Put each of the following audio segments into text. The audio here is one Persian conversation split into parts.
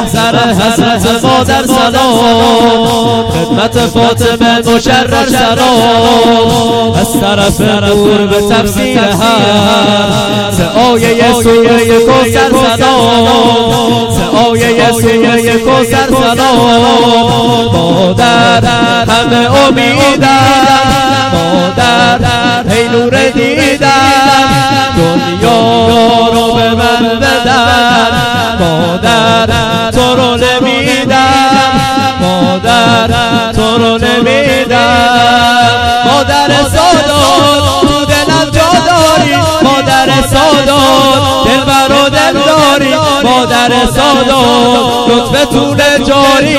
محضر حضرت مادر سلام، خدمت فاطمه مشرر سلام، از طرف نور به تفسیر هست آیه سوره کوثر سلام، آیه سوره کوثر سلام. مادر همه امیدم، مادر ای نور دیدم، دنیا رو به من بدن، مادر تو رو نمیدم، مادر تو رو نمیدم. مادر سادات تو دلم جا داری، مادر سادات دلبر و دل داری، مادر سادات لطفتون جاری.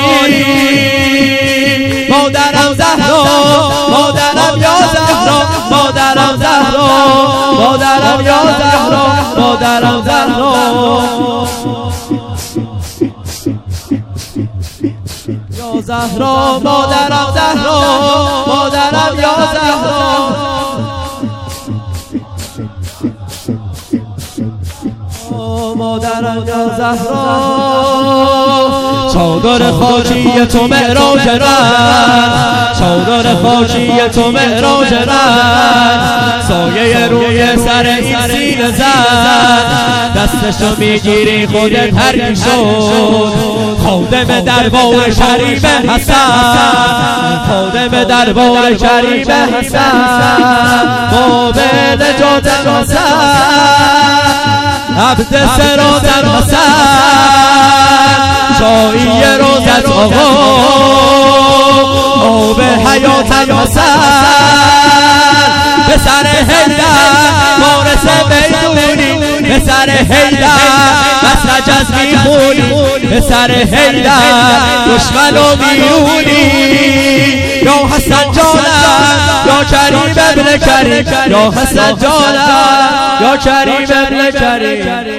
مادرم زهرا، مادرم یا زهرا، مادرم زهرا، مادرم یا زهرا، مادرم زهرا. یا زهرا مادرم زهرا، مادرم یا زهرا. مادرم یا زهرا. چادر خاکی تو معراج رنگ، چادر خاکی تو معراج رنگ، سایه روی سر این سینه زد، دستشو میگیری خودت هر کی شد، خادم دربار شریف حسن، خادم دربار شریف حسن، باب نجات حسن، عبد سرات حسن، چایی روزت آقا، آب حیات حسن، پسر حیدر وارث میدونی، پسر حیدر مسرج از میخونی، پسر حیدر دشمن و میونی. یا حسن جانم، یا کریم ابن کریم، یا حسن جانم، یا کریم ابن کریم.